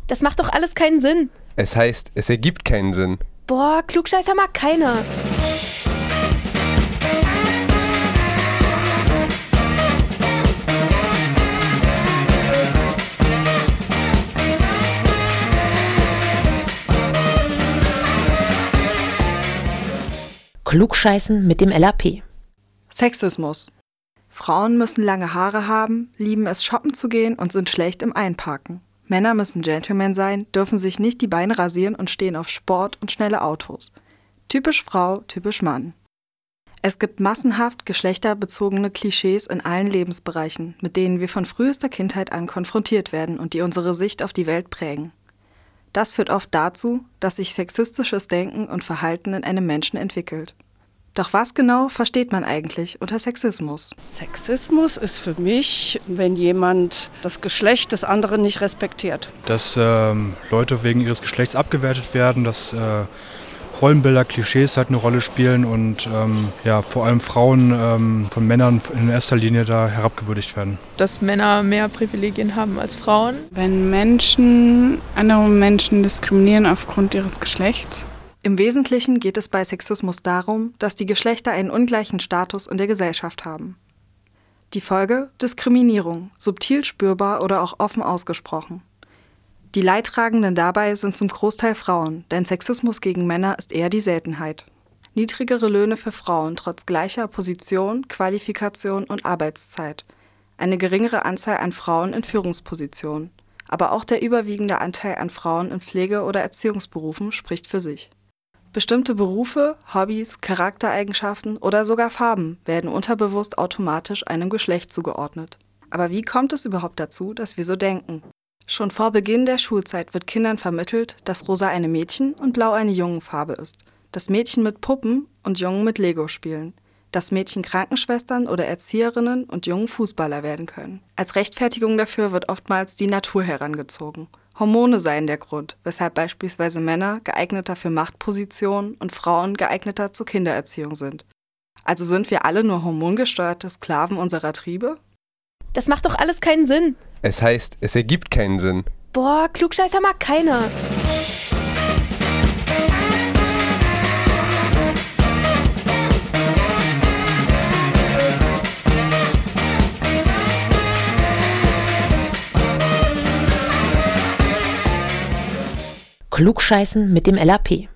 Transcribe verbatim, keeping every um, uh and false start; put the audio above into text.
Das macht doch alles keinen Sinn. Es heißt, es ergibt keinen Sinn. Boah, Klugscheißer mag keiner. Klugscheißen mit dem L A P. Sexismus. Frauen müssen lange Haare haben, lieben es shoppen zu gehen und sind schlecht im Einparken. Männer müssen Gentlemen sein, dürfen sich nicht die Beine rasieren und stehen auf Sport und schnelle Autos. Typisch Frau, typisch Mann. Es gibt massenhaft geschlechterbezogene Klischees in allen Lebensbereichen, mit denen wir von frühester Kindheit an konfrontiert werden und die unsere Sicht auf die Welt prägen. Das führt oft dazu, dass sich sexistisches Denken und Verhalten in einem Menschen entwickelt. Doch was genau versteht man eigentlich unter Sexismus? Sexismus ist für mich, wenn jemand das Geschlecht des anderen nicht respektiert. Dass ähm, Leute wegen ihres Geschlechts abgewertet werden, dass äh, Rollenbilder, Klischees halt eine Rolle spielen und ähm, ja, vor allem Frauen ähm, von Männern in erster Linie da herabgewürdigt werden. Dass Männer mehr Privilegien haben als Frauen. Wenn Menschen andere Menschen diskriminieren aufgrund ihres Geschlechts. Im Wesentlichen geht es bei Sexismus darum, dass die Geschlechter einen ungleichen Status in der Gesellschaft haben. Die Folge? Diskriminierung, subtil spürbar oder auch offen ausgesprochen. Die Leidtragenden dabei sind zum Großteil Frauen, denn Sexismus gegen Männer ist eher die Seltenheit. Niedrigere Löhne für Frauen trotz gleicher Position, Qualifikation und Arbeitszeit. Eine geringere Anzahl an Frauen in Führungspositionen. Aber auch der überwiegende Anteil an Frauen in Pflege- oder Erziehungsberufen spricht für sich. Bestimmte Berufe, Hobbys, Charaktereigenschaften oder sogar Farben werden unterbewusst automatisch einem Geschlecht zugeordnet. Aber wie kommt es überhaupt dazu, dass wir so denken? Schon vor Beginn der Schulzeit wird Kindern vermittelt, dass Rosa eine Mädchen- und Blau eine Jungenfarbe ist, dass Mädchen mit Puppen und Jungen mit Lego spielen, dass Mädchen Krankenschwestern oder Erzieherinnen und Jungen Fußballer werden können. Als Rechtfertigung dafür wird oftmals die Natur herangezogen. Hormone seien der Grund, weshalb beispielsweise Männer geeigneter für Machtpositionen und Frauen geeigneter zur Kindererziehung sind. Also sind wir alle nur hormongesteuerte Sklaven unserer Triebe? Das macht doch alles keinen Sinn. Es heißt, es ergibt keinen Sinn. Boah, Klugscheißer mag keiner. Klugscheißen mit dem L A P.